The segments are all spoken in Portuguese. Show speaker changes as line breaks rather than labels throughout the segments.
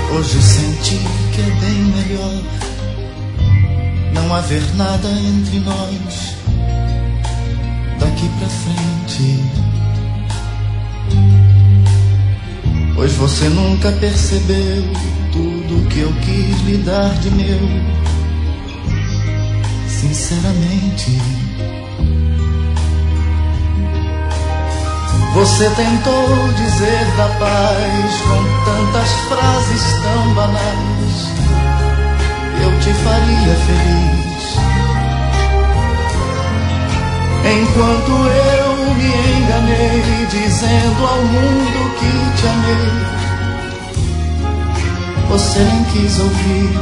Hoje senti que é bem melhor não haver nada entre nós daqui pra frente, pois você nunca percebeu tudo que eu quis lhe dar de meu, sinceramente. Você tentou dizer da paz com tantas frases tão banais, eu te faria feliz, enquanto eu me enganei dizendo ao mundo que te amei. Você nem quis ouvir.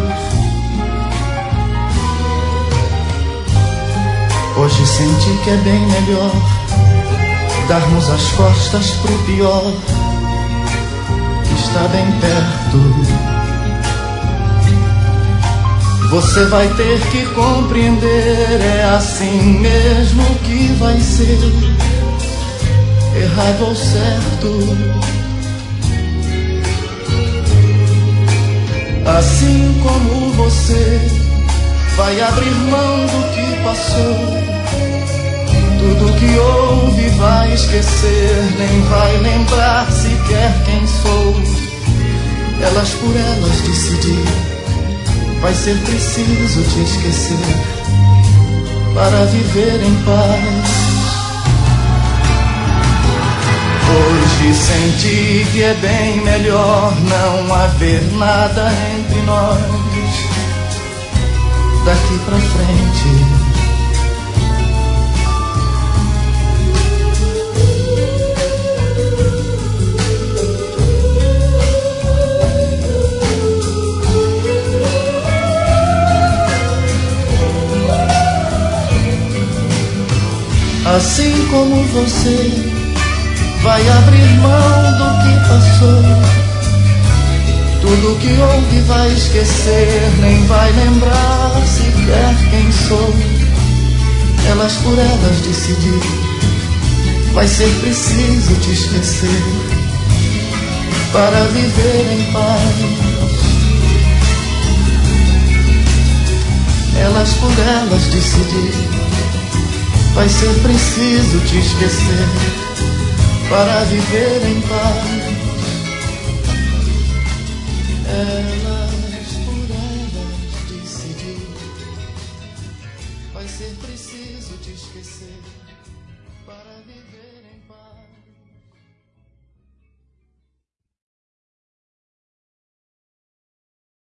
Hoje senti que é bem melhor darmos as costas pro pior, que está bem perto. Você vai ter que compreender, é assim mesmo que vai ser, errado ou certo. Assim como você vai abrir mão do que passou, tudo que houve vai esquecer, nem vai lembrar sequer quem sou. Elas por elas decidir, vai ser preciso te esquecer para viver em paz. Hoje senti que é bem melhor não haver nada entre nós daqui pra frente. Assim como você vai abrir mão do que passou, tudo que houve vai esquecer, nem vai lembrar sequer quem sou. Elas por elas decidir, vai ser preciso te esquecer para viver em paz. Elas por elas decidir, vai ser preciso te esquecer para viver em paz. Elas por elas decidir, vai ser preciso te esquecer para viver.